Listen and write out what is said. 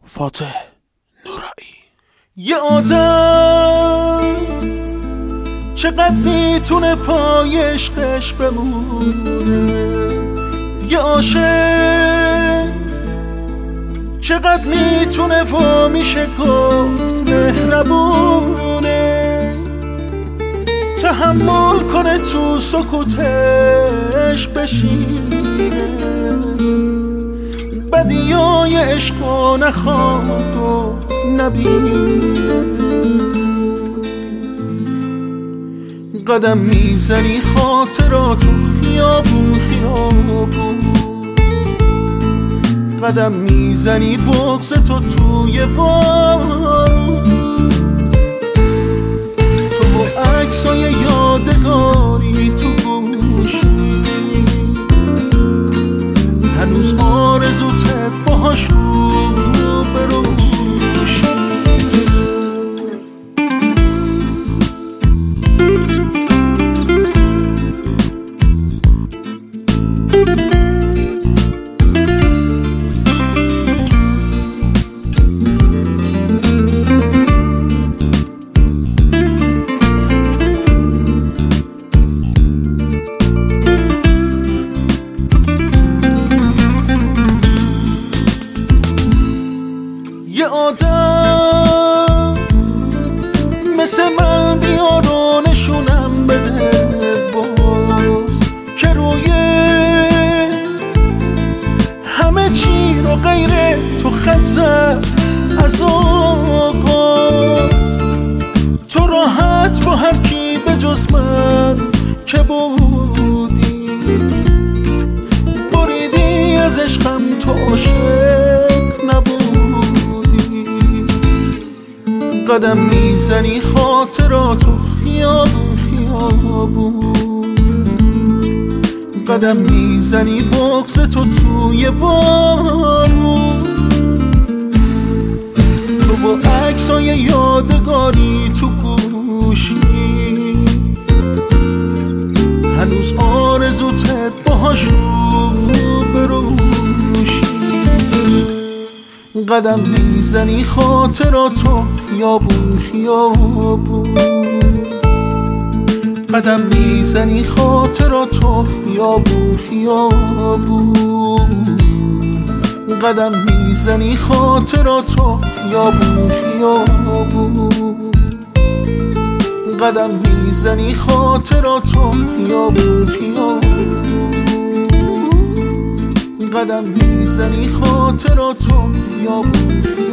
فاتح نورایی. یه آدم چقدر میتونه پای عشقش بمونه، یه عاشق چقدر میتونه و میشه گفت مهربونه، تحمل کنه تو سکوتش بشینه، بدیای عشقو نخواد و نبینه. قدم میزنی خاطراتو خیابون خیابون، قدم میزنی بغض تو توی بارون، تو با عکسای یادگاری تو گوشی، هنوز آرزوت باهاشون بروشی. یه آدم مثل من بیار و نشونم بده باز، که روی همه چی رو غیر تو خط زد از آغاز. تو راحت با هر کی به جز من که بودی، بریدی از عشقم، تو عاشق نبودی. قدم میزنی خاطراتو خیابون خیابون، قدم میزنی بغض تو توی بارون، تو با عکسای یادگاری تو گوشی، هنوز آرزوت باهاشون بروشی. قدم میزنی خاطراتو خیابون خیابون، قدم میزنی خاطراتو خیابون خیابون، قدم میزنی خاطراتو خیابون خیابون، قدم میزنی خاطراتو خیابون خیابون، قدم میزنی خاطراتو خیابون.